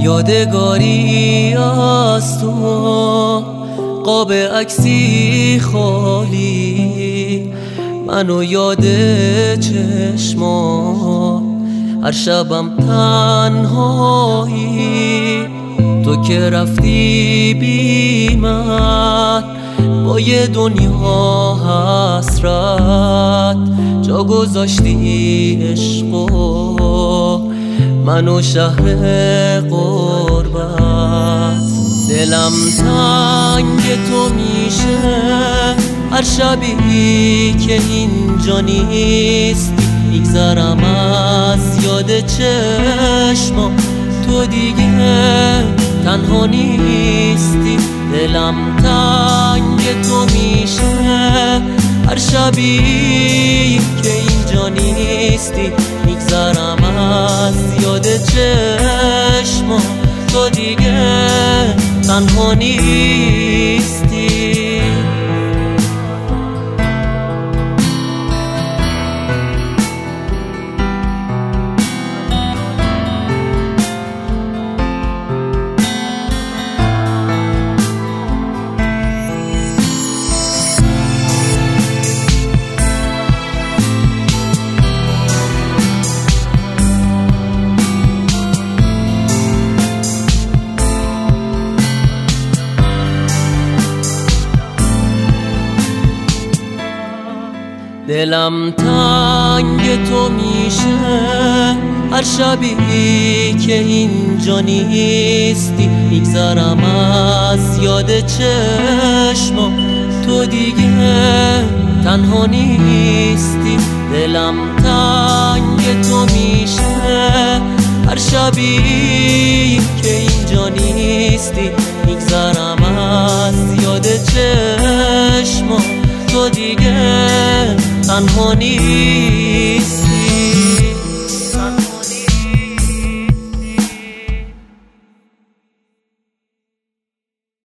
یادگاری از تو، قاب عکسی خالی، منو یاد چشما، هر شبم تنهایی. تو که رفتی بی من، با یه دنیا حسرت، جا گذاشتی عشقو، منو شهر غربت. دلم تنگ تو میشه هر شبی که اینجا نیستی، میگذرم از یاد چشما، تو دیگه تنها نیستی. دلم تنگ تو میشه هر شبی که اینجا نیستی، میگذرم از یاد چشما، تو دیگه تنها نیستی. دلم تنگ تو میشه هر شبی که اینجا نیستی، میگذرم از یاد چشما، تو دیگه تنها نیستی. دلم تنگ تو میشه هر شبی که اینجا نیستی، میگذرم از یاد چشما، تو دیگه تنها نیست.